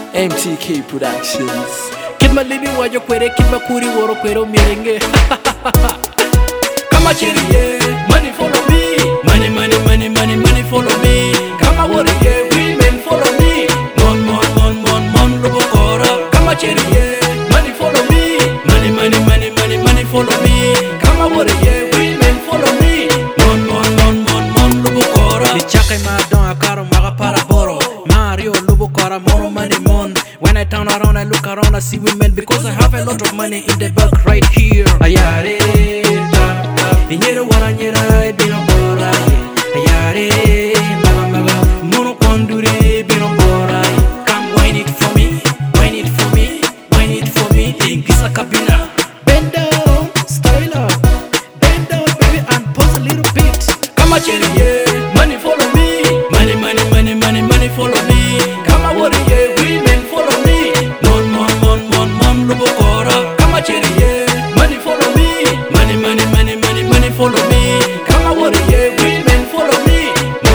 MTK Productions. Kid my libi wajo kwere, kid makuri woro kwero mirenge. Kama chiri yeah, money follow me. Money, money, money, money, money follow me. Kama wori yeah, women follow me. Mon, lobo kora. Kama chiri yeah, money follow me. Money, money, money, money, money follow me. Kama wori yeah, women follow me. Mon, lobo kora. Di chake ma don akaro maga para boro. Mario lobo kora mono money mon. When I turn around, I look around, I see women because I have a lot of money in the bank right here. Ayare, inyero wara nyera bino bora. Ayare, maga, mono kondure bino bora. Come wine it for me, wine it for me, wine it for me. Ingisa kabina. Bend down, style up. Bend down, baby, and pose a little bit. Come on, cherry, yeah, money follow me. Money, money, money, money, money follow me. Come on, worry, yeah, women follow me. Mon, lobo kora. Come on, cherry, yeah, money follow me. Money, money, money, money, money follow me. Come on, worry, yeah, women follow me.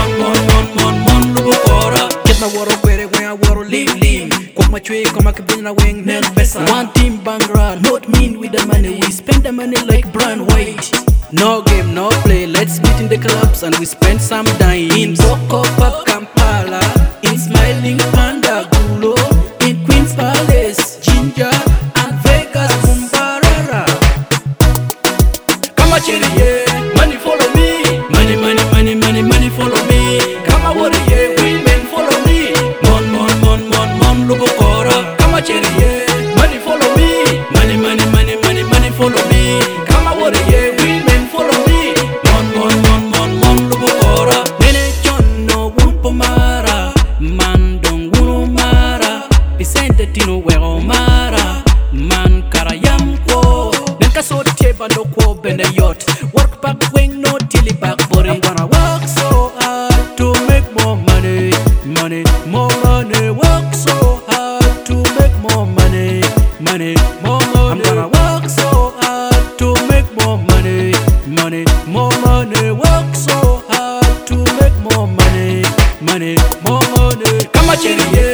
Mon, lobo kora. Get my water where when I water leave. Cook my tree, come back in a wing, then best. One team bangra, not mean with the money. We spend the money like brand white. No game, no play. Let's meet in the clubs and we spend some time. In Boko Pub Kampala, in Smiling Panda Gulo, in Queen's Palace, Ginger, and Vegas, Mumbarara. Come on, cherry, yeah, money follow me. Money, money, money, money, money follow me. Come on, worry, yeah, women follow me. Mon, lobo kora. Come on, cherry, yeah, money follow me. Money, money, money, money, money follow me. Come on, worry, yeah, women follow me. Mon, lobo kora. Nene John no wumpo mara. Man don wunu mara. Pisente tino wero mara. Man karayam ko. Nenka so teba no ko bende yacht. Work back wing no tilly back body. I'm gonna work so hard to make more money. Money, more money. Work so hard to make more money. Money, more money. I'm gonna work so hard to make more money. Money, more money. Work so hard to make more money. Money, more money. Come on, cherry, yeah.